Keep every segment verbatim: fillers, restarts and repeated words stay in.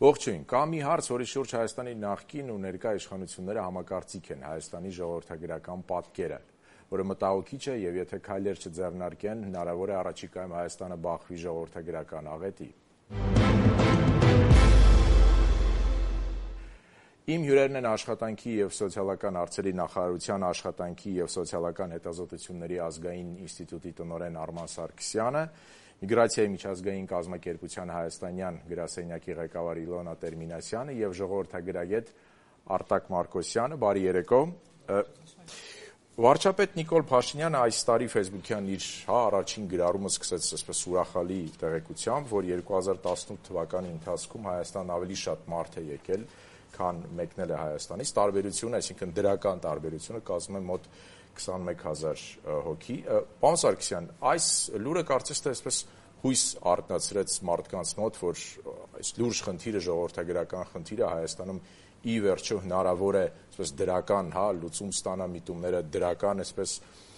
Ողջույն, կա մի հարց, որի շուրջ Հայաստանի նախկին ու ներկա իշխանությունները համակարծիք են Հայաստանի ժողովրդագրական պատկերը, որը մտահոգիչ է եւ եթե քայլեր չձեռնարկեն, հնարավոր է առաջիկայում Հայաստանը բախվի ժողովրդագրական աղետի։ Իմ հյուրերն են աշխատանքի եւ սոցիալական հարցերի նախարարության աշխատանքի եւ սոցիալական հետազոտությունների ազգային ինստիտուտի տնօրեն Արման Սարգսյանը, Միգրացիայի միջազգային կազմակերպության հայաստանյան գրասենյակի ղեկավար Իլոնա Տերմինասյանը եւ ժողովրդագրագետ Արտակ Մարկոսյանը, բարի երեկո։ Վարչապետ Նիկոլ Փաշինյանը այս տարի Facebook-յան իր հա առաջին գրառումը սկսեց այսպես ուրախալի տեղեկությամբ, որ երկու հազար տասնութ թվականի ընթացքում Հայաստան ավելի շատ մարդ է եկել, քան մեկնել է Հայաստանից, տարբերությունը, այսինքն դրական տարբերությունը կազմում է մոտ քսանմեկ հազար հոգի։ Պարոն Սարգսյան, այս լուրը կարծես թե այսպես հույս արթնացրեց մարդկանց մոտ, որ այս լուրջ խնդիրը, ժողովրդագրական խնդիրը Հայաստանում ի վերջո հնարավոր է այսպես դրական, հա, լուծում ստանա, միտումները դրական, այսպես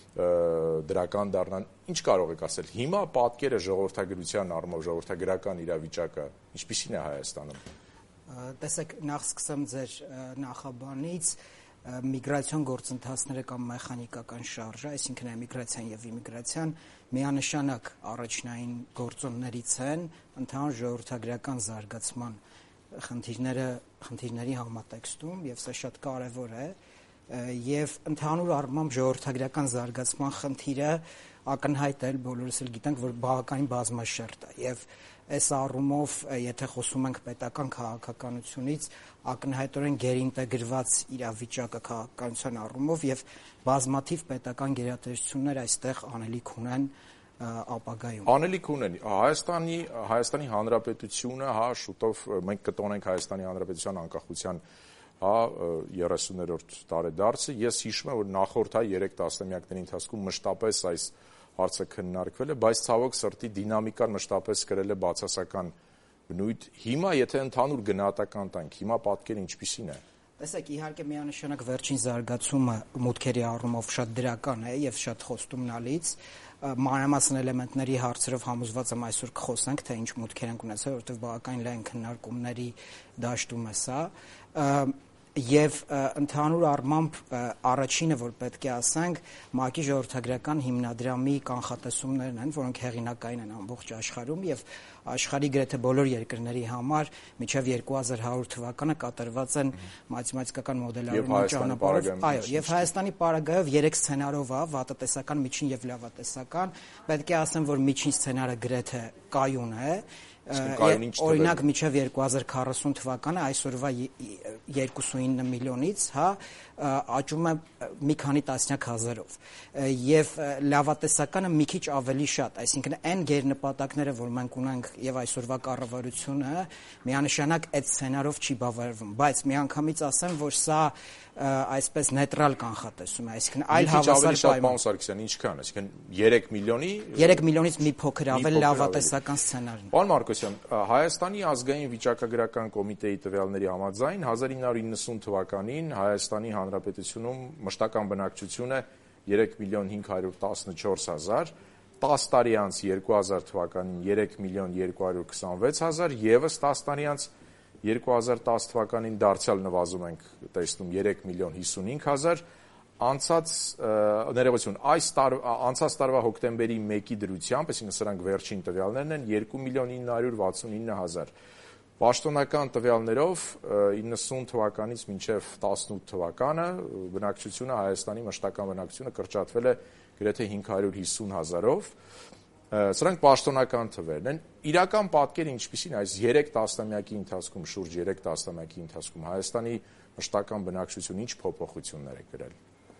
դրական դառնան։ Ինչ կարող եք ասել։ Հիմա պատկերը ժողովրդագրության առումով, ժողովրդագրական իրավիճակը ինչպիսին է Հայաստանում։ Տեսեք, նախ սկսեմ ձեր նախաբանից, միգրացիոն գործընթացները կամ մեխանիկական շարժը, այսինքն էմիգրացիան եւ իմիգրացիան միանշանակ առաջնային գործոններից են ընդհանուր ժողովրդագրական զարգացման խնդիրները, խնդիրների համատեքստում եւ սա շատ կարեւոր է եւ ընդհանուր առմամբ ժողովրդագրական զարգացման խնդիրը ակնհայտ է, բոլորս էլ գիտենք, որ բավականին բազմաշերտ է եւ այս առումով, եթե խոսում ենք պետական քաղաքականությունից, ակնհայտորեն գերինտեգրված իրավիճակը քաղաքականության առումով եւ բազմաթիվ պետական գերատեսչություններ այստեղ անելիք ունեն ապագայում։ Անելիք ունեն Հայաստանի Հայաստանի Հանրապետությունը, հա, շուտով մենք կտոնենք Հայաստանի Հանրապետության անկախության հա երեսուներորդ տարեդարձը։ Ես հիշում եմ, որ նախորդ հա երեք տասնամյակների ընթացքում մշտապես այս հարցը քննարկվել է, բայց ցավոք սրտի դինամիկան մշտապես կրել է բացասական բնույթ։ Հիմա եթե ընդհանուր գնահատական տանք, հիմա պատկերը ինչպիսին է։ Տեսեք, իհարկե միանշանակ վերջին զարգացումը մուտքերի առումով շատ դրական է եւ շատ խոստումնալից։ Մանրամասն էլեմենտների հարցերով համոզված եմ այսօր կխոսենք, թե ինչ մուտքեր են ունեցել, որովհետեւ բավական լայն քննարկումների դաշտում է սա։ Եվ ընդհանուր առմամբ առաջինը, որ պետք է ասենք, ՄԱԿ-ի ժողովրդագրական հիմնադրամի կանխատեսումներն են, որոնք հեղինակային են ամբողջ աշխարհում եւ աշխարհի գրեթե բոլոր երկրների համար մինչեւ երկու հազար հարյուր թվականը կատարված են մաթեմատիկական մոդելավորման ճանապարհով, այո, եւ Հայաստանի պարագայով երեք սցենարով է՝ վատատեսական, միջին եւ լավատեսական։ Պետք է ասեմ, որ միջին սցենարը գրեթե կայուն է։ Օրինակ մինչև երկու հազար քառասուն թվականը այսօրվա երկուսունինը միլիոնից, հա, աճում է մի քանի տասնյակ հազարով եւ լավատեսականը մի քիչ ավելի շատ, այսինքն այն գերնպատակները, որ մենք ունենք եւ այսօրվա կառավարությունը միանշանակ այդ սցենարով չի բավարարվում, բայց միանգամից ասեմ, որ սա այսպես նեյտրալ կանխատեսում է, այսինքն այլ հավասար պայման։ Պարոն Սարգսյան, ինչքան, այսինքն երեք միլիոնի երեք միլիոնից մի փոքր ավել լավատեսական սցենարն։ Պարոն Մարկոսյան, Հայաստանի ազգային վիճակագրական կոմիտեի տվյալների համաձայն հազար ինը հարյուր իննսուն թվականին Հայաստանի Հանրապետությունում մշտական բնակչությունը երեք միլիոն հինգ հարյուր տասնչորս հազար, տասը տարի անց երկու հազար թվականին երեք միլիոն երկու հարյուր քսանվեց հազար, եւս տասը տարի անց երկու հազար տասը թվականին դարձյալ նվազում ենք տեսնում երեք միլիոն հիսունհինգ հազար, անցած ներողություն, այս տարվա անցած տարվա հոկտեմբերի մեկի դրությամբ, այսինքն սրանք վերջին տվյալներն են, երկու միլիոն ինը հարյուր վաթսունինը հազար։ Պաշտոնական տվյալներով իննսուն թվականից մինչև տասնութ թվականը բնակչությունը Հայաստանի մշտական բնակչությունը կրճատվել է գրեթե հինգ հարյուր հիսուն հազարով։ Սրանք պաշտոնական թվերն են։ Իրական պատկերը ինչպիսին է այս երեք տասնամյակի ընթացքում, շուրջ երեք տասնամյակի ընթացքում Հայաստանի մշտական բնակչությունը ինչ փոփոխություններ է կրել։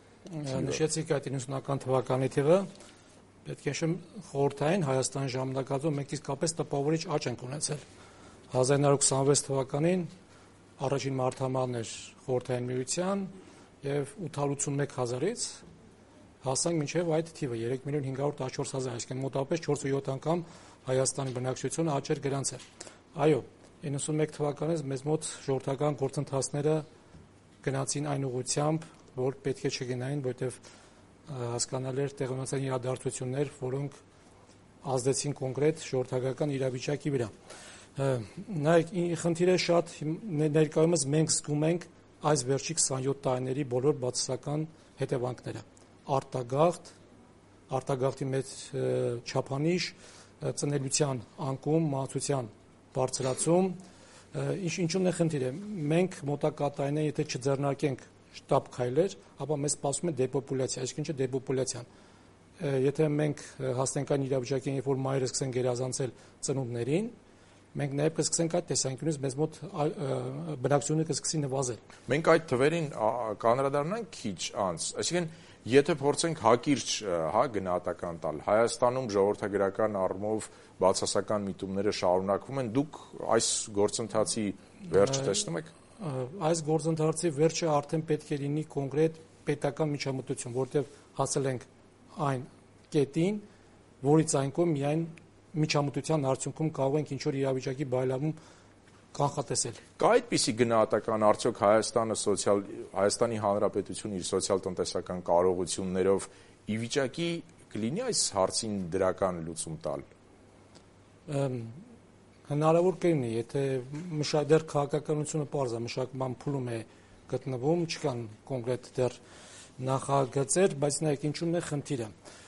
Նշեցիք այդ իննսունական թվականի թիվը, պետք է նշեմ խորհրդային Հայաստանի ժամանակածում մենք իսկապես տպավորիչ աճ ենք ունեցել։ հազար ինը հարյուր քսանվեց թվականին առաջին մարտահրավերն էր խորհրդային միության եւ ութսունմեկ հազարից հասանք մինչև այդ թիվը երեք միլիոն հինգ հարյուր տասնչորս հազար, այսինքն մոտավորապես չորս ու յոթ անգամ Հայաստանի բնակչությունը աճեր գրանցել։ Այո, իննսունմեկ թվականից մեզ մոտ ժողովրդական գործընթացները գնացին այն ուղղությամբ, որ պետք է չգնային, որտեղ հասկանալի էր տեղի իրադարձություններ, որոնք ազդեցին կոնկրետ ժողովրդական իրավիճակի վրա։ Նայեք, խնդիրը շատ ներկայումս մենք զգում ենք այս վերջի քսանյոթ տարիների բոլոր բացասական հետևանքները։ Արտագաղթ, արտագաղթի մեծ չափանիշ, ծնելիության անկում, մահացության բարձրացում, ինչ ինչու՞մն է խնդիրը։ Մենք մոտակա տարիներին եթե չձեռնարկենք շտապ քայլեր, ապա մեզ սպասում է դեպոպուլյացիա, այսինքն չէ դեպոպուլյացիան։ Եթե մենք հասնենք այն իրավիճակին, երբ որ մայրը սկսեն գերազանցել ծնունդներին, մենք նաև կսկսենք այդ տեսանկյունից մեզ մոտ բնակչությունը կսկսի նվազել։ Մենք այդ թվերին կանդրադառնանք քիչ անց, այսինքն եթե փորձենք հակիրճ, հա, գնահատական տալ, Հայաստանում ժողովրդագրական առումով բացասական միտումները շարունակվում են, դուք այս գործընթացի վերջը տեսնում եք։ Այս գործընթացի վերջը արդեն պետք է լինի կոնկրետ պետական միջամտություն, որտեղ հասել ենք այն կետին, որից այն կողմ միայն միջամտության արդյունքում կարող ենք ինչ-որ իրավիճակի բարելավում կանխատեսել։ Կա այդպիսի գնահատական, արդյոք Հայաստանը սոցիալ Հայաստանի Հանրապետությունը իր սոցիալ-տնտեսական կարողություններով ի վիճակի կլինի այս հարցին դրական լուծում տալ։ Հնարավոր կլինի, եթե մշակդեր քաղաքականությունը պարզ է, մշակման փուլում է գտնվում, չկան կոնկրետ դեռ նախագծեր, բայց նայեք ինչու՞մն է խնդիրը։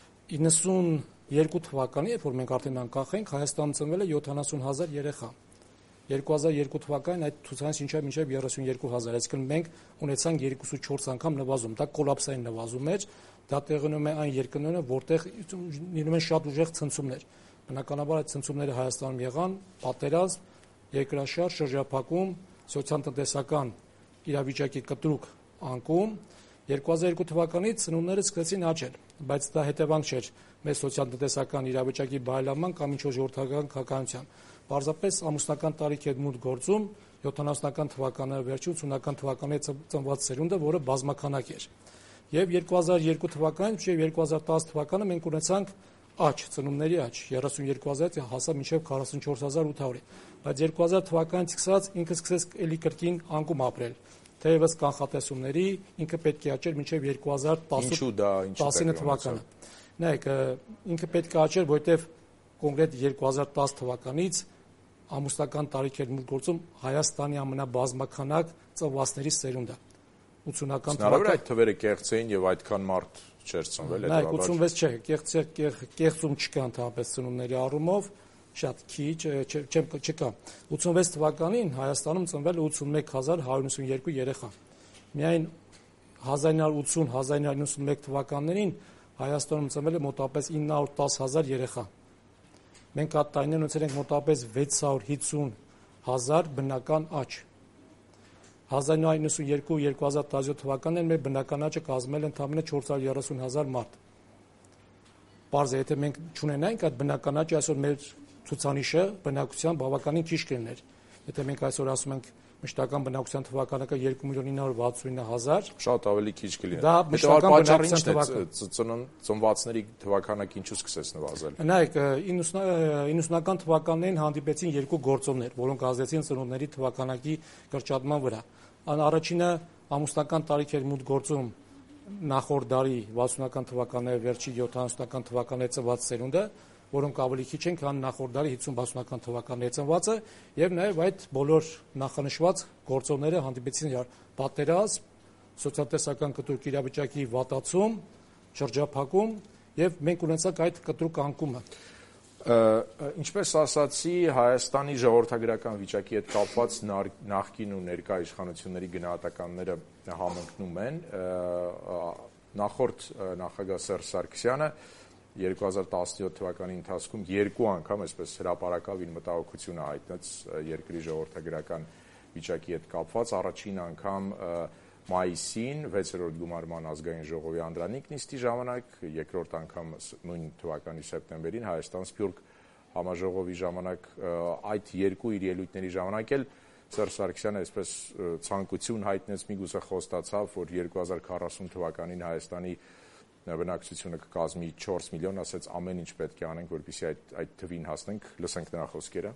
իննսունյոթ թվականին, երբ որ մենք արդեն անկախ ենք, Հայաստանում ծնվել է յոթանասուն հազար երեխա։ երկու հազար երկու թվականին այդ ցուցանիշը ինչա մինչև երեսունյոթ հազար, այսինքն մենք ունեցանք երկուսուչորս անգամ նվազում, դա կոլապսային նվազում էր, դա տեղնում է այն երկրներում, որտեղ լինում են շատ ուժեղ ցնցումներ։ Բնականաբար այդ ցնցումները Հայաստանում եղան, պատերազմ, երկրաշարժ, շրջափակում, սոցիալ-տնտեսական իրավիճակի կտրուկ անկում։ երկու հազար երկու թվականից ծնունդները սկսեցին աճել, բայց դա հետևանք չէր մեր սոցիալ-տնտեսական իրավիճակի բարելավման կամ ինչ-որ ժողովրդական քաղաքականության։ Պարզապես ամուսնական տարիք էր մուտք գործում յոթանասունական թվականների վերջին ութսունական թվականների ծնված սերունդը, որը բազմականակ էր։ Եվ երկու հազար երկու թվականին մինչև երկու հազար տասը թվականը մենք ունեցանք աճ, ծնունդների աճ, երեսունյոթ հազարից հասավ մինչև քառասունչորս հազար ութ հարյուրի։ Բայց երկու հազար թվականից սկսած ինքը սկսեց էլի կրկին անկում ապրել։ Թեևս կանխատեսումների ինքը պետք է աճեր մինչև երկու հազար տասնինը թվականը։ Նայեք, ինքը պետք է աճեր, որովհետև կոնկրետ երկու հազար տասը թվականից ամուսնական տարիք էր մուտք գործում Հայաստանի ամենաբազմականակ ծնվածների սերունդը։ ութսունական թվականին այդ թվերը կեղծ էին եւ այդքան մարդ չէր ծնվել, հետո ութսունվեց չէ, կեղծ կեղծում չկա ընդհանրապես ծնունդների առումով, շատ քիչ չկա։ ութսունվեց թվականին Հայաստանում ծնվել է ութսունմեկ հազար հարյուր նվսունյոթ երեխա։ Միայն հազար ինը հարյուր ութսուն - հազար ինը հարյուր նվսունմեկ թվականներին Հայաստանում ծնվել է մոտավորապես ինը հարյուր տասը հազար երեխա։ Մենք այդ տարիներին ունեցել ենք մոտավորապես վեց հարյուր հիսուն հազար բնական աճ։ հազար ինը հարյուր նվսունյոթ - երկու հազար տասնյոթ թվականներին մեր բնական աճը կազմել է ընդամենը չորս հարյուր երեսուն հազար մարդ։ Պարզ է, եթե մենք չունենայինք այդ բնական աճը, այսօր մեր ցուցանիշը բնակության բավականին քիչ կլիներ։ Եթե մենք այսօր ասում ենք մշտական բնակության թվականակը երկու միլիոն ինը հարյուր վաթսունինը հազար, շատ ավելի քիչ կլիներ։ Դա մշտական բնակության թվականը ծնվածների թվականակը ինչու սկսեց նվազել։ Նայեք, իննսունական թվականներին հանդիպեցին երկու գործոններ, որոնք ազդեցին ծնունդների թվականակի կրճատման վրա։ Առաջինը ամուսնական տարիք էր մուտք գործում նախորդ դարի վաթսունական թվականների վերջի յոթանասունական թվականների ծնված սերունդը, որոնք ավելի քիչ են, քան նախորդ դարի հիսուն բաասնական թվականների ծնվածը, եւ նաեւ այդ բոլոր նախանշված գործոնները հանդիպեցին իրար՝ պատերազմ, սոցիալ-տնտեսական կտրուկ իրավիճակի վատացում, շրջափակում եւ մենք ունեցանք այդ կտրուկ անկումը։ Ինչպես ասացի, Հայաստանի ժողովրդագրական վիճակի հետ կապված նախկին ու ներկա իշխանությունների գնահատականները համընկնում են։ Նախորդ նախագահ Սերժ Սարգսյանը երկու հազար տասնյոթ թվականի ընթացքում երկու անգամ այսպես հրապարակավ իր մտահոգությունը հայտնեց երկրի ժողովրդագրական վիճակի հետ կապված, առաջին անգամ մայիսին վեցերորդ գումարման ազգային ժողովի անդրանիկ նիստի ժամանակ, երկրորդ անգամ նույն թվականի սեպտեմբերին Հայաստան-Սփյուռք համաժողովի ժամանակ, այդ երկու իր ելույթների ժամանակ էլ Սերժ Սարգսյանը այսպես ցանկություն հայտնեց, միգուցե խոստացավ, որ երկու հազար քառասուն թվականին Հայաստանի բնակչությունը կկազմի չորս միլիոն, ասեց ամեն ինչ պետք է անենք, որպեսզի այդ այդ թվին հասնենք, լսենք նրա խոսքերը։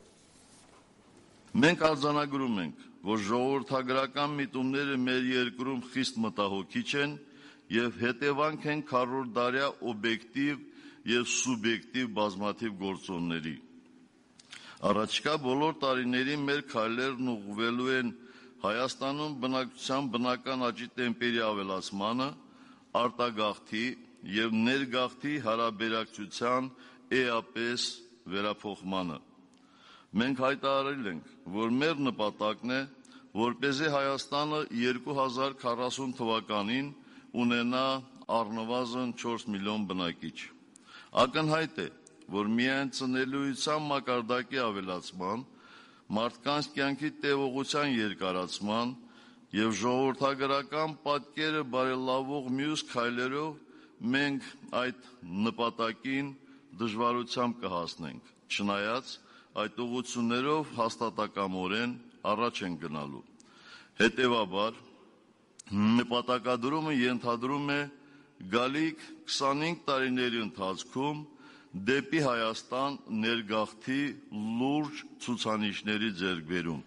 Մենք արձանագրում ենք, որ ժողովրդագրական միտումները մեր երկրում խիստ մտահոգիչ են եւ հետևանք են քառորդդարյա օբյեկտիվ եւ սուբյեկտիվ բազմաթիվ գործոնների։ Առաջիկա բոլոր տարիներին մեր քայլերն ուղղվելու են Հայաստանում բնակչության բնական աճի տեմպերի ավելացմանը, արտագաղթի և ներգաղթի հարաբերակցության էապես վերափոխմանը։ Մենք հայտարարել ենք, որ մեր նպատակն է, որպեսզի Հայաստանը երկու հազար քառասուն թվականին ունենա առնվազն չորս միլիոն բնակիչ։ Ակնհայտ է, որ միայն ծնելիության մակարդակի ավելացման, մարդկանց կյանքի տևողության երկարացման և ժողովրդագրական պատկերը բարելավող մյուս քայլերով մենք այդ նպատակին դժվարությամբ կհասնենք, չնայած այդ ուղղություններով հաստատակամորեն առաջ են գնալու։ Հետևաբար, նպատակադրումը ենթադրում է գալիք քսանհինգ տարիների ընթացքում դեպի Հայաստան ներգաղթի լուրջ ցուցանիշների ձեռքբերում։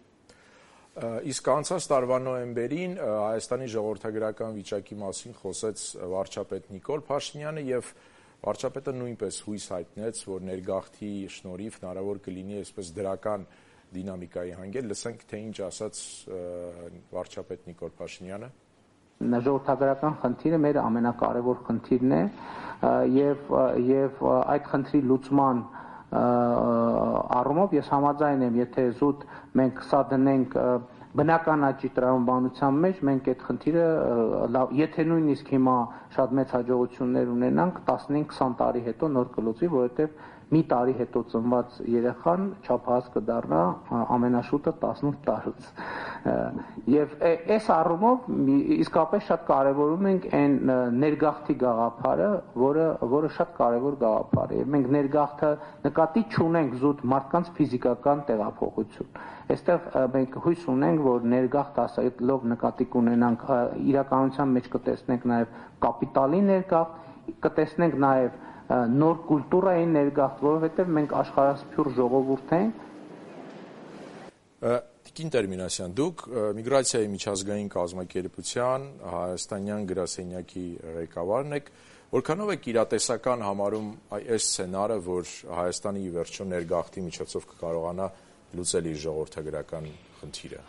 Իսկ անցած տարվա նոյեմբերին Հայաստանի ժողովրդագրական վիճակի մասին խոսեց վարչապետ Նիկոլ Փաշինյանը և վարչապետը նույնպես հույս հայտնեց, որ ներգաղթի շնորհիվ հնարավոր կլինի այսպես դրական դինամիկայի հանգել։ Լսենք, թե ինչ ասաց վարչապետ Նիկոլ Փաշինյանը։ Ժողովրդագրական խնդիրը մեր ամենակարևոր խնդիրն է եւ եւ այդ խնդրի լուծման առումով ես համաձայն եմ, եթե զուտ մենք սա դնենք բնական աճի տրամաբանության մեջ, մենք այդ խնդիրը եթե նույնիսկ հիմա շատ մեծ հաջողություններ ունենանք, տասնհինգ քսան տարի հետո նոր կլուծվի, որովհետեւ մի տարի հետո ծնված երեխան չափահաս կդառնա ամենաշուտը տասնութ տարուց։ Եվ այս առումով իսկապես շատ կարևորում ենք այն ներգաղթի գաղափարը, որը որը շատ կարևոր գաղափար է։ Եվ մենք ներգաղթը նկատի չունենք զուտ մարդկանց ֆիզիկական տեղափոխություն։ Այստեղ մենք հույս ունենք, որ ներգաղթ ասելով նկատի կունենանք իրականության մեջ կտեսնենք նաև կապիտալի ներգաղթ, կտեսնենք նաև նոր կուլտուրայի ներգաղթ, որովհետև մենք աշխարհասփյուռ ժողովուրդ ենք։ Տիկին Տերմինասյան, դուք միգրացիայի միջազգային կազմակերպության հայաստանյան գրասենյակի ղեկավարն եք, որքանով եք իրատեսական համարում այս սցենարը, որ Հայաստանի ի վերջո ներգաղթի միջոցով կկարողանա լուծել իր ժողովրդագրական խնդիրը։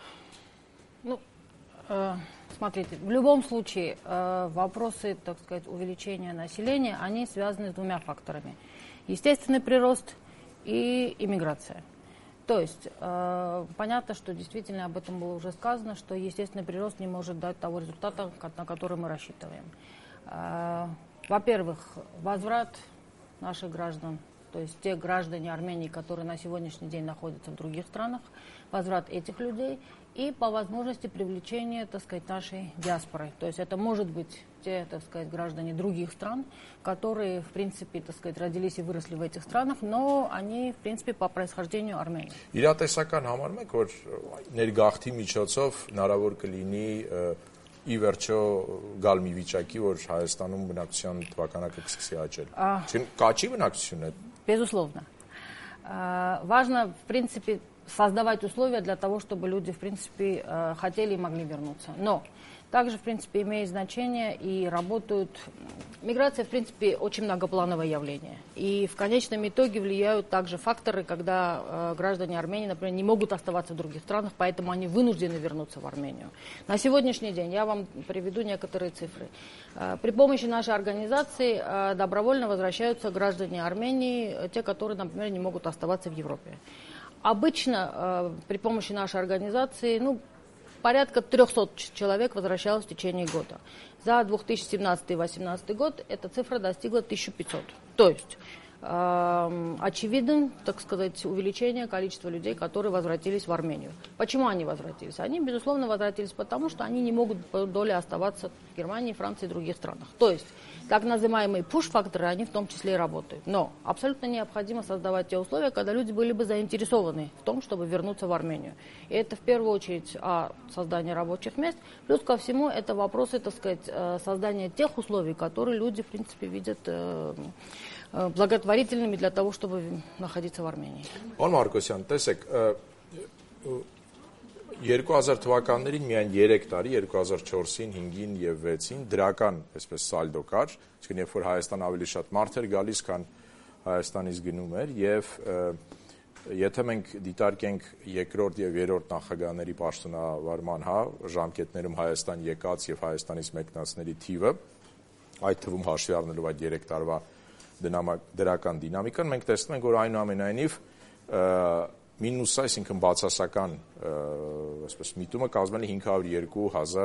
Смотрите, в любом случае вопросы, так сказать, увеличения населения, они связаны с двумя факторами. Естественный прирост и иммиграция. То есть понятно, что действительно об этом было уже сказано, что естественный прирост не может дать того результата, на который мы рассчитываем. Во-первых, возврат наших граждан, то есть те граждане Армении, которые на сегодняшний день находятся в других странах, возврат этих людей и по возможности привлечения, так сказать, нашей диаспоры. То есть это может быть те, так сказать, граждане других стран, которые, в принципе, так сказать, родились и выросли в этих странах, но они, в принципе, по происхождению Армении. Իրատեսական համարում եք, որ ներգաղթի միջոցով հնարավոր կլինի ի վերջո գալ մի վիճակի, որ Հայաստանում բնակչության թվականակը կսկսի աճել։ Կաճի բնակչությունը։ Безусловно. Важно, в принципе, создавать условия для того, чтобы люди, в принципе, хотели и могли вернуться. Но также, в принципе, имеет значение и работают... Миграция, в принципе, очень многоплановое явление. И в конечном итоге влияют также факторы, когда э, граждане Армении, например, не могут оставаться в других странах, поэтому они вынуждены вернуться в Армению. На сегодняшний день я вам приведу некоторые цифры. Э, при помощи нашей организации э, добровольно возвращаются граждане Армении, те, которые, например, не могут оставаться в Европе. Обычно э, при помощи нашей организации, ну, порядка трехсот человек возвращалось в течение года. За две тысячи семнадцатый — две тысячи восемнадцатый год эта цифра достигла тысячи пятисот. То есть э, очевидно, так сказать, увеличение количества людей, которые возвратились в Армению. Почему они возвратились? Они, безусловно, возвратились потому, что они не могут по доле оставаться в Германии, Франции и других странах. То есть так называемые пуш-факторы, они в том числе и работают. Но абсолютно необходимо создавать те условия, когда люди были бы заинтересованы в том, чтобы вернуться в Армению. И это в первую очередь о создании рабочих мест. Плюс ко всему это вопросы, так сказать, создания тех условий, которые люди, в принципе, видят благотворительными для того, чтобы находиться в Армении. Պարոն Մարկոսյան, տեսեք, երկու հազար թվականներին միայն երեք տարի, երկու հազար չորսին, հինգին և վեցին դրական, այսպես սալդո կար, այսինքն երբ որ Հայաստան ավելի շատ մարդ էր գալիս, քան Հայաստանից գնում էր, եւ եթե մենք դիտարկենք երկրորդ եւ երրորդ նախագահների պաշտոնավարման, հա, ժամկետներում Հայաստան եկած եւ Հայաստանից մեկնածների թիվը, այդ թվում հաշվի առնելով այդ երեք տարվա դրական դինամիկան, մենք տեսնում ենք, որ այնուամենայնիվ մինուս, այսինքն բացասական, այսպես միտումը կազմել է հինգ հարյուր երկու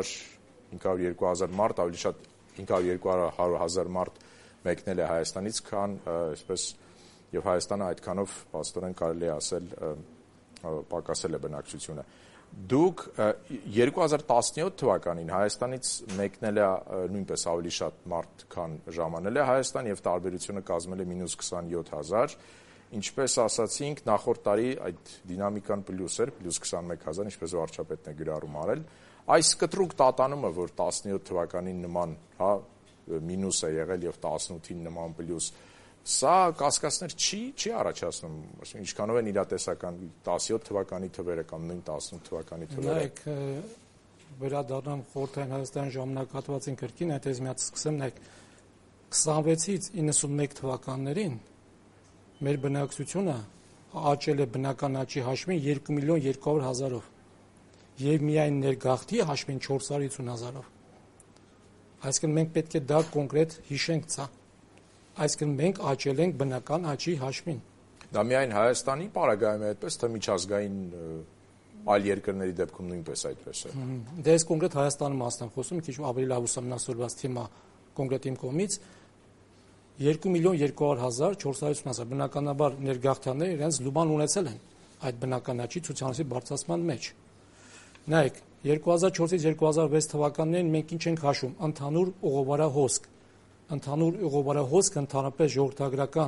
հազար մարդ, ավելի շատ հինգ հարյուր երկու հազար մարդ մեկնել է Հայաստանից, քան այսպես եւ Հայաստանը այդքանով պաստորեն կարելի է ասել պակասել է բնակչությունը։ Դուք երկու հազար տասնյոթ թվականին Հայաստանից մեկնել է նույնպես ավելի շատ մարդ, քան ժամանել է Հայաստան եւ տարբերությունը կազմել է մինուս քսանյոթ հազար, ինչպես ասացինք, նախորդ տարի այդ դինամիկան պլյուս էր, պլյուս քսանմեկ հազար, ինչպես վարչապետն է գրառում արել։ Այս կտրուկ տատանումը, որ տասնյոթ թվականին նման, հա, մինուս է եղել եւ տասնութին նման պլյուս, սա կասկածներ չի չի առաջացնում, ինչքանով են իրատեսական տասնյոթ թվականի թվերը կամ նույն տասնութ թվականի թվերը։ Նայեք, վերադառնամ Խորհրդային Հայաստանի ժամանակահատվածին կրկին, այդպես միած սկսեմ, նայեք, քսանվեցից իննսունմեկ թվականներին մեր բնակչությունը աճել է բնական աճի հաշվին երկու միլիոն երկու հարյուր հազարով եւ միայն ներգաղթի հաշվին չորս հարյուր հիսուն հազարով։ Այսինքն մենք պետք է դա կոնկրետ հիշենք ցա։ Այսինքն մենք աճել ենք բնական աճի հաշվին։ Դա միայն Հայաստանի պարագայում է այդպես, թե միջազգային այլ երկրների դեպքում նույնպես այդպես է։ Դե այս կոնկրետ Հայաստանի մասն եմ խոսում, քիչ ավելի լավ ուսումնասիրված թեմա կոնկրետ իմ կողմից։ երկու միլիոն երկու հարյուր հազար չորս հարյուր հիսուն հազար բնականաբար ներգաղթյալները իրենց լուման ունեցել են այդ բնական աճի ցուցանիշի բարձրացման մեջ։ Նայեք, երկու հազար չորսից երկու հազար վեց թվականներին մենք ինչ ենք հաշվում, ընդհանուր օղովարահոսք։ Ընդհանուր օղովարահոսքը ընդհանրապես ժողովրդագրական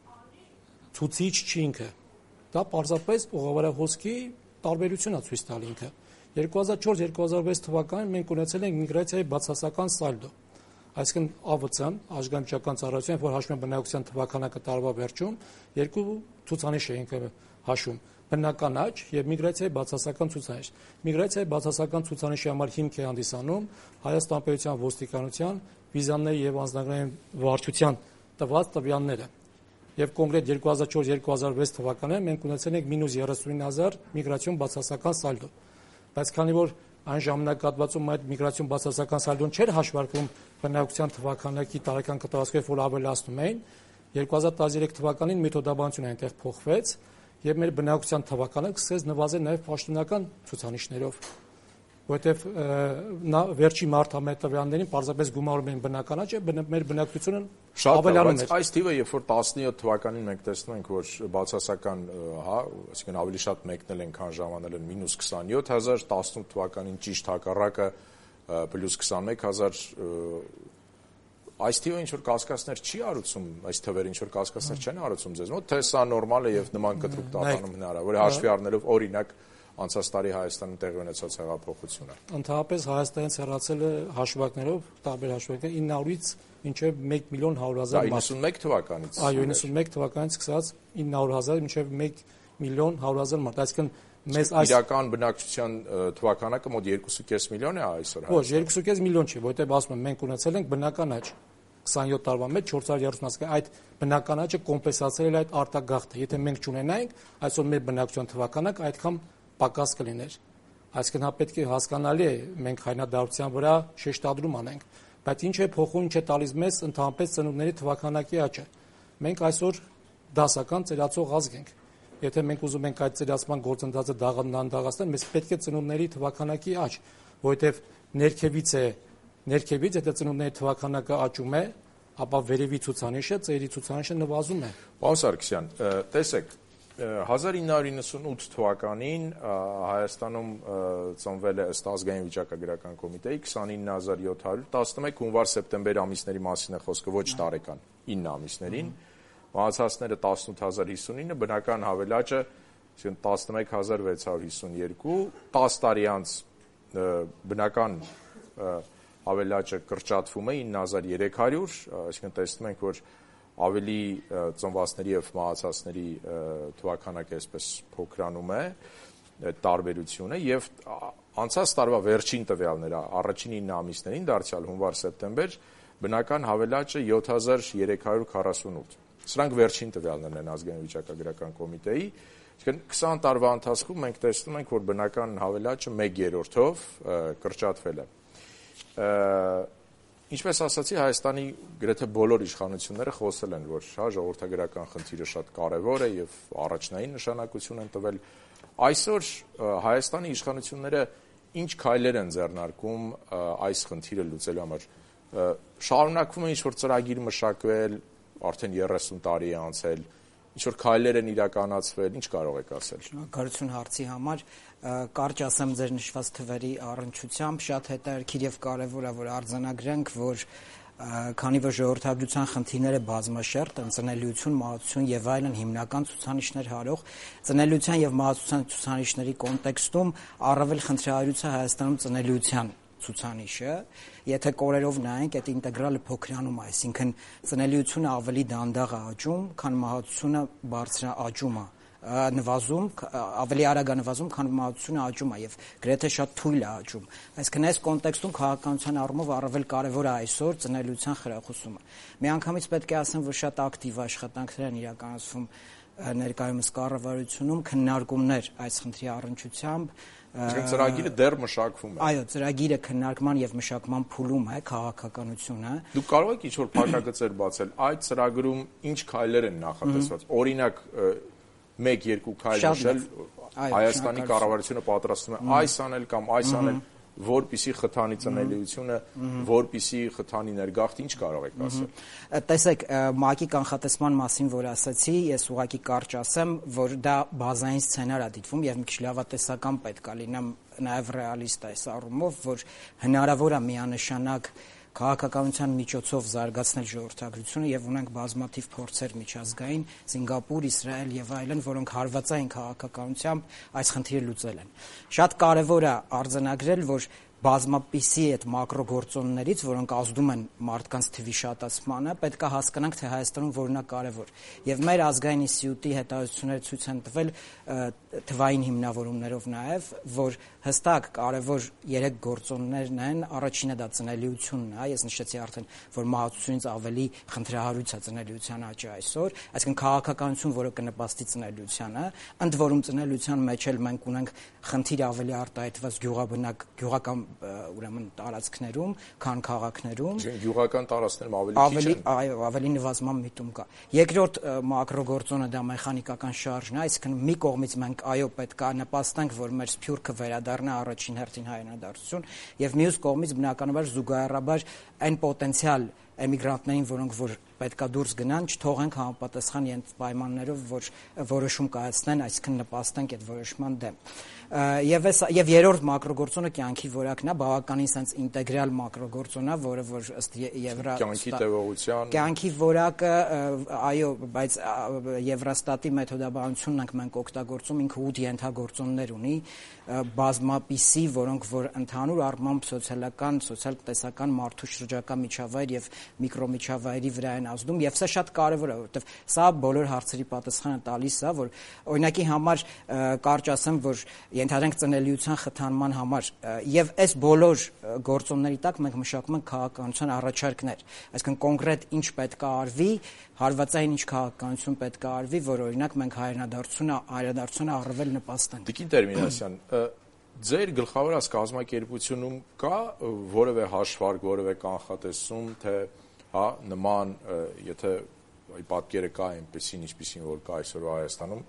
ցուցիչ չի ինքը։ Դա պարզապես օղովարահոսքի տարբերությունն է ցույց տալ ինքը։ երկու հազար չորս երկու հազար վեց թվականին մենք ունեցել ենք միգրացիայի բացասական սալդո։ Այսինքն ԱՎՑ-ն, Ազգամիջական ծառայությունը, որ հաշվում է բնակչության թվականակը տարվա վերջում, երկու ցուցանիշ է ինքը հաշվում՝ բնական աճ եւ միգրացիայի բացասական ցուցանիշ։ Միգրացիայի բացասական ցուցանիշի համար հիմք է հանդիսանում Հայաստան պետության ոստիկանության վիզաների եւ անձնագրային վարչության տված տվյալները։ Եվ կոնկրետ երկու հազար չորս երկու հազար վեց թվականներին մենք ունեցել ենք մինուս երեսունինը հազար միգրացիոն բացասական սալդո։ Բայց քանի որ այն ժամանակահատվածում այդ միգրացիոն բացասական սալդոն չէր հաշվարկվում բնակչության թվականակի տարեկան կտրվածքով, որ ավելացնում էին, երկու հազար տասներեք թվականին մեթոդաբանությունը այնտեղ փոխվեց եւ մեր բնակչության թվականը սկսեց նվազել նաեւ պաշտոնական ցուցանիշներով, որովհետեւ նա վերջի մարտամետ տվյալներին պարզապես գումարում են բնական աճը, մեր բնակչությունը ավելանում էր։ Այս թիվը, երբ որ տասնյոթ թվականին մենք տեսնում ենք, որ բացասական, հա, այսինքն ավելի շատ մեկնել են, քան ժամանել են մինուս քսանյոթ հազար, տասնութ թվականին ճիշտ հակառակը պլյուս քսանմեկ հազար, այս թիվը ինչ որ կասկածներ չի արուցում, այս թվերը ինչ որ կասկածներ չեն արուցում ձեզ մոտ, թե սա նորմալ է եւ նման կտրուկ տատանում հնարավոր է հաշվի առնելով օրինակ անցած տարի Հայաստանում տեղի ունեցած հեղափոխությունը։ Ընդհանրապես Հայաստանից հեռացել է հաշվարկներով, տարբեր հաշվարկներ ինը հարյուրից մինչև մեկ միլիոն հարյուր հազար մարդ։ իննսունմեկ թվականից։ Այո, իննսունմեկ թվականից սկսած ինը հարյուր հազար մինչև մեկ միլիոն հարյուր հազար մարդ։ Այսինքն մեզ այս իրական բնակչության թվականակը մոտ երկու կես միլիոն է այսօր։ Ոչ, երկու կես միլիոն չի, որտեղ ասում եմ մենք ունեցել ենք բնական աճ քսանյոթ տարվա մեջ չորս հարյուր երեսուն հազար, այդ բնական աճը կոմպենսացրել է այդ արտագաղթը։ Եթե մենք չունենայինք, այսօր մեր բնակչության թվականակը այդքան պակաս կլիներ։ Այսինքն հա պետք է հասկանալի է մենք հայնադարձության վրա շեշտադրում անենք, բայց ինչ է փոխում, ինչ է տալիս մեզ ընդհանրապես ծնունդների թվականակի աճը։ Մենք այսօր դասական ծերացող ազգ ենք։ Եթե մենք ուզում ենք այդ ծերացման գործընթացը դանդաղացնել, մեզ պետք է ծնունդների թվականակի աճ, որովհետև ներքևից է ներքևից եթե ծնունդների թվականակը աճում է, ապա վերևի ցուցանիշը, ծերի ցուցանիշը նվազում է։ Պարոն Սարգսյան, տեսեք, հազար ինը հարյուր իննսունութ թվականին Հայաստանում ծնվել է ըստ ազգային վիճակագրական կոմիտեի քսանինը հազար յոթ հարյուր տասնմեկ հունվար-սեպտեմբեր ամիսների մասին է խոսքը, ոչ տարեկան, ինը ամիսներին, մահացածները տասնութ հազար հիսունինը, բնական հավելաճը տասնմեկ հազար վեց հարյուր հիսուն երկու, տասը տարի անց բնական հավելաճը կրճատվում է ինը հազար երեք հարյուր, այսինքն տեսնում ենք, որ ավելի ծնվածների եւ մահացածների թվականակը այսպես փոքրանում է տարբերությունը եւ անցած տարվա վերջին տվյալները առաջին ինը ամիսներին դարձյալ հունվար-սեպտեմբեր բնական հավելաճը յոթ հազար երեք հարյուր քառասունութ։ Սրանք վերջին տվյալներն են ազգային վիճակագրական կոմիտեի, Այսինքն քսան տարվա ընթացքում մենք տեսնում ենք, որ բնական հավելաճը մեկ երրորդով կրճատվել է։ Ինչպես ասացի, Հայաստանի գրեթե բոլոր իշխանությունները խոսել են, որ հա ժողովրդագրական խնդիրը շատ կարևոր է եւ առաջնային նշանակություն են տվել։ Այսօր Հայաստանի իշխանությունները ինչ քայլեր են ձեռնարկում այս խնդիրը լուծելու համար։ Շարունակվում է ինչ-որ ծրագիր մշակվել, արդեն երեսուն տարի է անցել, ինչ-որ քայլեր են իրականացվել, ինչ կարող եք ասել։ Շնորհակալություն հարցի համար։ Կարճ ասեմ ձեր նշված թվերի առնչությամբ, շատ հետաքրքիր եւ կարեւոր է, որ արձանագրենք, որ քանի որ ժողովրդագրության խնդիրները բազմաշերտ են, ծնելիություն, մահացություն եւ այլն հիմնական ցուցանիշներ հարող, ծնելիության եւ մահացության ցուցանիշների կոնտեքստում առավել խնդրահարույց է Հայաստանում ծնելիության ցուցանիշը, եթե կորերով նայենք, այդ ինտեգրալը փոքրանում է, այսինքն ծնելիությունը ավելի դանդաղ է աճում, քան մահացությունը բարձր աճում է, նվազում, ավելի արագ է նվազում, քան մահացությունը աճում է եւ գրեթե շատ թույլ է աճում։ Այսինքն այս կոնտեքստում քաղաքականության առումով առավել կարեւոր է այսօր ծնելիության խրախուսումը։ Միանգամից պետք է ասեմ, որ շատ ակտիվ աշխատանքներ են իրականացվում ներկայումս կառավարությունում, քննարկումներ այս խնդրի առնչությամբ։ Ծրագիրը դեռ մշակվում է։ Այո, ծրագիրը քննարկման եւ մշակման փուլում է քաղաքականությունը։ Դուք կարող եք ինչ-որ փակագծեր բացել։ Այդ ծրագրում ինչ քայլեր են նախատեսված։ Օրինակ, մեկ-երկու քայլ նշել, Հայաստանի կառավարությունը պատրաստվում է այս անել կամ այս անել, որպիսի խթանի ծնելիությունը, որպիսի խթանի ներգաղթ, ինչ կարող եք ասել։ Տեսեք, ՄԱԿ-ի կանխատեսման մասին, որ ասացի, ես ուղղակի կարճ ասեմ, որ դա բազային սցենար է դիտվում եւ մի քիչ լավատեսական պետք է լինեմ, նաեւ ռեալիստ այս առումով, որ հնարավոր է միանշանակ քաղաքականության միջոցով զարգացնել ժողովրդագրությունը եւ ունենք բազմաթիվ փորձեր միջազգային, Սինգապուր, Իսրայել եւ այլն, որոնք հարվածային քաղաքականությամբ այս խնդիրը լուծել են։ Շատ կարեւոր է արձանագրել, որ բազմապիսի այդ մակրոգործոններից, որոնք ազդում են մարդկանց թվի շատացմանը, պետք է հասկանանք, թե Հայաստանում որն է կարևոր։ Եվ մեր ազգային ինստիտուտի հետազոտությունները ցույց են տվել թվային հիմնավորումներով նաև, որ հստակ կարևոր երեք գործոններն են, առաջինը դա ծնելիությունն է, ես նշեցի արդեն, որ մահացությունից ավելի խնդրահարույց է ծնելիության աճը այսօր, այսինքն քաղաքականություն, որը կնպաստի ծնելիությանը, ընդ որում ծնելիության մեջ էլ մենք ունենք խնդիր ավելի արտահայտված գյուղաբնակ, գյուղական ուրեմն տարածքներում, քան քաղաքներում։ Գյուղական տարածքներում ավելի քիչ են։ Այո, ավելի նվազման միտում կա։ Երկրորդ մակրոգործոնը դա մեխանիկական շարժն է, այսինքն մի կողմից մենք այո պետք է նպաստենք, որ մեր սփյուռքը վերադառնա առաջին հերթին հայրենադարձություն, եւ մյուս կողմից բնականաբար զուգահեռաբար այն պոտենցիալ էմիգրանտներին, որոնք որ պետքա դուրս գնան, չթողենք համապատասխան իրենց պայմաններով, որ որոշում կայացնեն, այսինքն նպաստենք այդ որոշման դեմ։ Եվ այս եւ երրորդ մակրոգործոնը կյանքի որակն է, բավականին sense ինտեգրալ մակրոգործոն է, որը որ ըստ Եվրա կյանքի տևողության կյանքի որակը, այո, բայց Եվրոստատի մեթոդաբանությունն ենք մենք օգտագործում, ինքը ութ ենթագործոններ ունի, բազմապիսի, որոնք որ ընդհանուր առմամբ սոցիալական, սոցիալ-տնտեսական մարդու շրջակա միջավայր եւ միկրոմիջավայրի վրա են ազդում եւ սա շատ կարեւոր է, որովհետեւ սա բոլոր հարցերի պատասխանը տալիս է, որ օրինակի համար կարճ ասեմ, որ ենթադրենք ծնելիության խթանման համար եւ այս բոլոր գործոնների տակ մենք մշակում ենք քաղաքականության առաջարկներ, այսինքն կոնկրետ ինչ պետք է արվի, հարվածային ինչ քաղաքականություն պետք է արվի, որ օրինակ մենք հայրենադարձությունը, հայրենադարձությունը առավել նպաստենք։ Տիկին Տերմինասյան, ձեր գլխավորած կազմակերպությունում կա որևէ հաշվարկ, որևէ կանխատեսում, թե հա նման, եթե պատկերը կա այնպեսին, ինչպեսին որ կա այսօր Հայաստանում,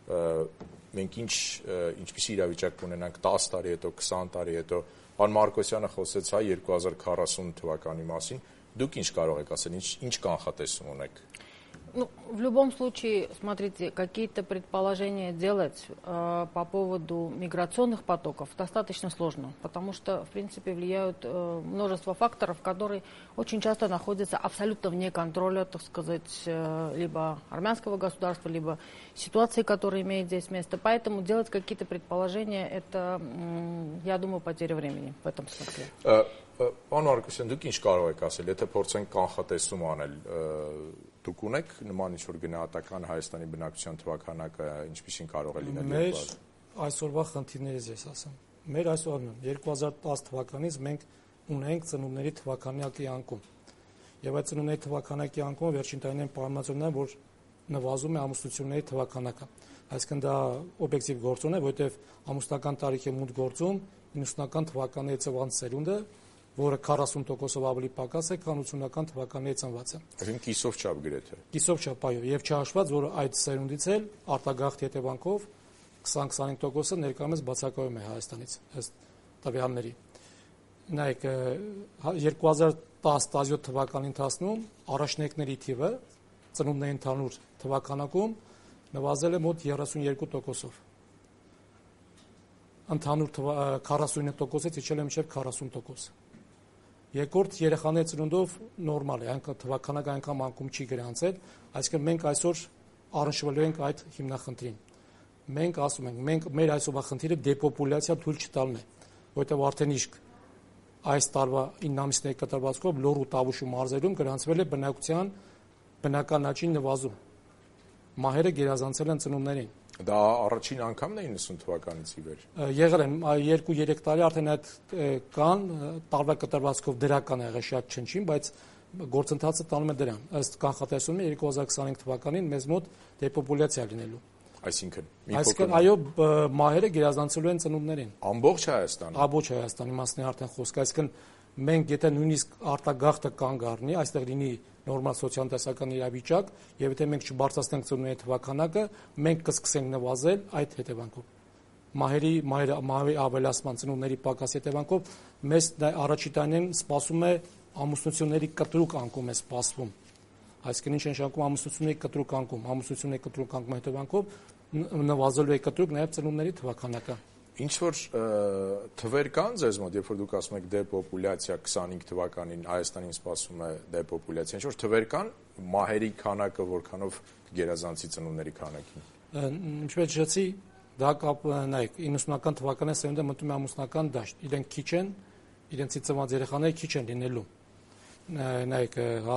մենք ինչ ինչպիսի իրավիճակ կունենանք տասը տարի հետո, քսան տարի հետո, պարոն Մարկոսյանը խոսեց հա երկու հազար քառասուն թվականի մասին, դուք ինչ կարող եք ասել, ինչ ինչ կանխատեսում ունեք։ Ну, в любом случае, смотрите, какие-то предположения делать э, по поводу миграционных потоков достаточно сложно, потому что, в принципе, влияют э, множество факторов, которые очень часто находятся абсолютно вне контроля, так сказать, э, либо армянского государства, либо ситуации, которая имеет здесь место. Поэтому делать какие-то предположения, это, э, я думаю, потеря времени в этом смысле. Պարոն Մարկոսյան, դուք ինչ կարող եք ասել, եթե փորձենք կանխատեսում անել, դուք ունեք նման ինչ-որ գնահատական Հայաստանի բնակչության թվականակը ինչպիսին կարող է լինել։ Մեր այսօրվա խնդիրներից ես ասեմ։ Մեր այսօրն երկու հազար տասը թվականից մենք ունենք ծնունդների թվականակի անկում։ Եվ այդ ծնունդների թվականակի անկումը վերջին տարիներին պարունակում է, որ նվազում է ամուսնությունների թվականակը։ Այսինքն դա օբյեկտիվ գործոն է, որովհետև ամուսնական տարիքի մուտք գործում իննսունական թվականների ծնված սերունդը, որը քառասուն տոկոսով ավելի պակաս է, քան ութսունական թվականների ծնվածը։ Այսինքն կիսով չափ գրեթե։ Կիսով չափ, այո, եւ չհաշված, որ այդ սերունդից էլ արտագաղթի հետևանքով քսան-քսանհինգ տոկոսը ներկայումս բացակայում է Հայաստանից ըստ տվյալների։ Նայեք, երկու հազար տաս տասնյոթ թվականի ընթացքում առաջնեկների թիվը ծնունդների ընդհանուր թվականակում նվազել է մոտ երեսունյոթ տոկոսով։ Ընդհանուր քառասունինը տոկոսից իջել է մինչև քառասուն տոկոս։ Երկրորդ երեխաների ծնունդով նորմալ է, այնքան թվականակը այնքան մանկում չի գրանցել, այսինքն մենք այսօր առնչվելու ենք այդ հիմնախնդրին։ Մենք ասում ենք, մենք մեր այսօրվա խնդիրը դեպոպուլյացիա թույլ չտալն է, որովհետև արդեն իսկ այս տարվա ինը ամիսների կտրվածքով Լոռ ու Տավուշ մարզերում գրանցվել է բնակության բնական աճի նվազում։ Մահերը գերազանցել են ծնունդներին։ Դա առաջին անգամն է իննսուն թվականից ի վեր։ Եղել են երկու-երեք տարի արդեն այդ կան տարվա կտրվածքով դրական է եղել շատ չնչին, բայց գործընթացը տանում է դրան։ Ըստ կանխատեսումների երկու հազար քսանհինգ թվականին մեզ մոտ դեպոպուլյացիա լինելու։ Այսինքն Այսինքն այո, մահերը գերազանցելու են ծնունդներին։ Ամբողջ Հայաստանը։ Ամբողջ Հայաստանի մասն է արդեն խոսքը, այսինքն մենք եթե նույնիսկ արտագաղթը կանգ առնի, այստեղ լինի նորմալ սոցիալ-տնտեսական իրավիճակ, եւ եթե մենք չբարձրացնենք ծնունդների թվականակը, մենք կսկսենք նվազել այդ հետևանքով։ Մահերի մահերի ավելացման ծնունդների պակաս հետևանքով մեզ առաջի տարին սպասում է ամուսնությունների կտրուկ անկում է սպասվում։ Այսինքն ինչ նշանակում ամուսնությունների կտրուկ անկում, ամուսնությունների կտրուկ անկում հետևանքով նվազելու է կտրուկ նաեւ ծնունդների թվականակը։ Ինչ որ թվեր կան ձեզ մոտ, երբ որ դուք ասում եք դեպոպուլյացիա քսանհինգ թվականին Հայաստանին սպասում է դեպոպուլյացիա, ինչ որ թվեր կան մահերի քանակը որքանով գերազանցի ծնունդների քանակին։ Ինչպես ասացի, դա կապ նայեք, իննսունական թվականին սերունդը մտնում է ամուսնական դաշտ, իրենք քիչ են, իրենցից ծնված երեխաները քիչ են լինելու։ Նայեք,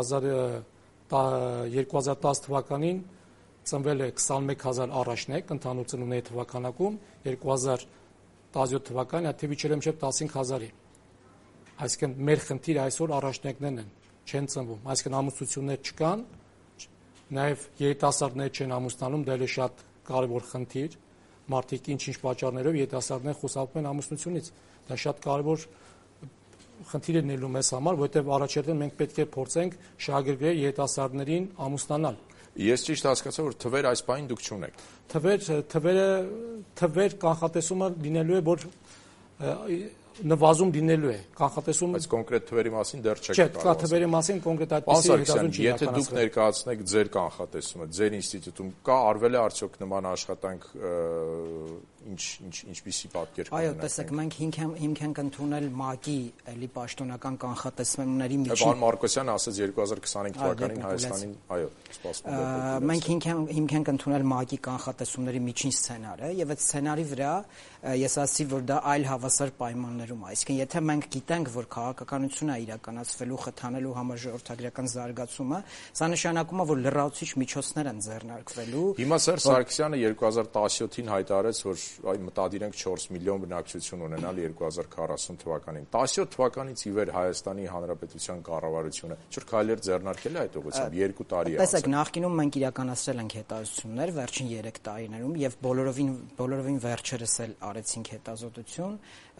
երկու հազար տաս թվականին ծնվել է քսանմեկ հազար առաջնեկ ընդհանուր ծնունդների թվականակում, երկու հազար տասնյոթ թվականին այդ թիվը իջել է մինչև տասնհինգ հազարի։ Այսինքն մեր խնդիրը այսօր առաջնեկներն են, չեն ծնվում, այսինքն ամուսնություններ չկան, նաև երիտասարդներ չեն ամուսնանում, դա էլ է շատ կարևոր խնդիր, մարդիկ ինչ-ինչ պատճառներով երիտասարդներ խուսափում են ամուսնությունից, դա շատ կարևոր խնդիր է լինելու մեզ համար, որովհետև առաջերտին մենք պետք է փորձենք շահագրգռել երիտասարդներին ամուսնանալ։ Ես ճիշտ հասկացա, որ թվեր այս բանին դուք չունեք։ Թվեր, թվերը, թվեր կանխատեսումը լինելու է, որ նվազում լինելու է, կանխատեսում։ Բայց կոնկրետ թվերի մասին դեռ չեք կարող։ Չէ, թվերի մասին կոնկրետ այդպիսի հետազոտում չի իրականացվել։ Եթե դուք ներկայացնեք ձեր կանխատեսումը, ձեր ինստիտուտում կա արվել է արդյոք նման աշխատանք, ինչ ինչ ինչպիսի պատկեր կա։ Այո, տեսեք, մենք հիմք ենք ընդունել ՄԱԿ-ի էլի պաշտոնական կանխատեսումների միջին։ Պարոն Մարկոսյանը ասաց երկու հազար քսանհինգ թվականին Հայաստանին, այո, սպասվում է։ Մենք հիմք ենք ընդունել ՄԱԿ-ի կանխատեսումների միջին սցենարը, եւ այդ սցենարի վրա ես ասացի, որ դա այլ հավասար պայմաններում է։ Այսինքն, եթե մենք գիտենք, որ քաղաքականությունը իրականացվելու խթանելու համար ժողովրդագրական զարգացումը, սա նշանակում է, որ լրացուցիչ միջոցներ են ձեռնարկվելու։ Հիմա Սերժ Սարգսյանը երկու հազար տասնյոթին հայտարարեց, որ այ մտադիր ենք չորս միլիոն բնակչություն ունենալ երկու հազար քառասուն թվականին։ տասնյոթ թվականից ի վեր Հայաստանի Հանրապետության կառավարությունը չոր քայլեր ձեռնարկել է այդ ուղղությամբ երկու տարի է։ Տեսեք, նախկինում մենք իրականացրել ենք հետազոտություններ վերջին երեք տարիներում եւ բոլորովին բոլորովին վերջերս էլ արեցինք հետազոտություն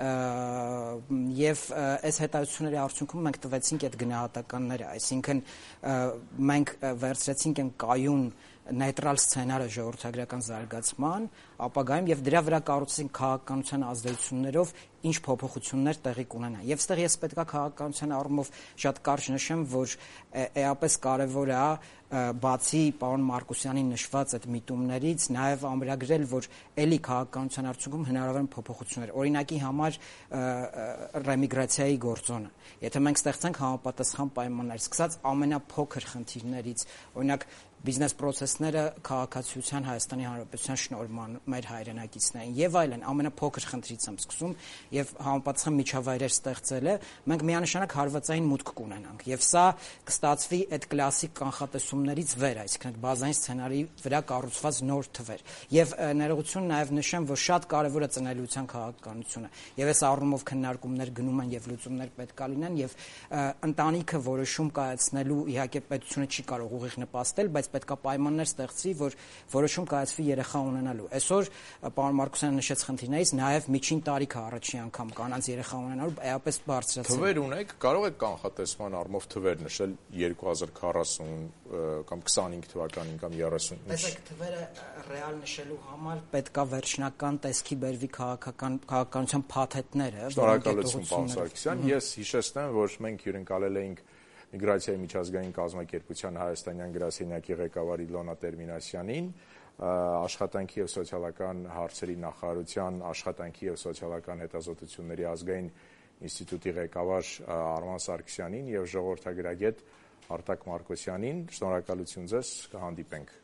եւ այս հետազոտությունների արդյունքում մենք տվեցինք այդ գնահատականները, այսինքն մենք վերցրեցինք այն կայուն նեյտրալ սցենարը ժողովրդագրական զարգացման ապագայում եւ դրա վրա կառուցեցինք քաղաքականության ազդեցություններով ինչ փոփոխություններ տեղի կունենան։ Եվ այստեղ ես պետքա քաղաքականության առումով շատ կարճ նշեմ, որ էապես կարևոր է բացի պարոն Մարկոսյանի նշված այդ միտումներից նաև ամրագրել, որ էլի քաղաքականության արդյունքում հնարավոր են փոփոխություններ։ Օրինակի համար ռեմիգրացիայի գործոնը։ Եթե մենք ստեղծենք համապատասխան պայմաններ, սկսած ամենափոքր խնդիրներից, օրինակ բիզնես պրոցեսները քաղաքացիության Հայաստանի Հանրապետության շնորհման մեր հայրենակիցներին եւ այլն ամենափոքր խնդրից եմ սկսում, եւ համապատասխան միջավայրեր ստեղծել է, մենք միանշանակ հարվածային մուտք կունենանք եւ սա կստացվի այդ կլասիկ կանխատեսումներից վեր, այսինքն այդ բազային սցենարի վրա կառուցված նոր թվեր։ Եվ ներողություն նաեւ նշեմ, որ շատ կարեւոր է ծնելիության քաղաքականությունը եւ այս առումով քննարկումներ գնում են եւ լուծումներ պետք է լինեն եւ ընտանիքը որոշում կայացնելու իհարկե պետությունը չի կարող ուղիղ նպաստել, բայց պետք է պայմաններ ստեղծի, որ որոշում կայացվի երեխա ունենալու։ Այսօր պարոն Մարկոսյանը նշեց խնդիրներից, նաեւ միջին տարիքը առաջին անգամ կանանց երեխա ունենալու էապես բարձրացել։ Թվեր ունեք, կարող եք կանխատեսման առումով թվեր նշել երկու հազար քառասուն կամ քսանհինգ թվականին կամ երեսուն։ Տեսեք, թվերը ռեալ նշելու համար պետք է վերջնական տեսքի բերվի քաղաքական քաղաքականության փաթեթները։ Շնորհակալություն, պարոն Սարգսյան։ Ես հիշեցնեմ, որ մենք հյուրընկալել էինք Միգրացիայի միջազգային կազմակերպության հայաստանյան գրասենյակի ղեկավար Իլոնա Տերմինասյանին, աշխատանքի եւ սոցիալական հարցերի նախարարության աշխատանքի եւ սոցիալական հետազոտությունների ազգային ինստիտուտի ղեկավար Արման Սարգսյանին եւ ժողովրդագրագետ Արտակ Մարկոսյանին։ Շնորհակալություն ձեզ, կհանդիպենք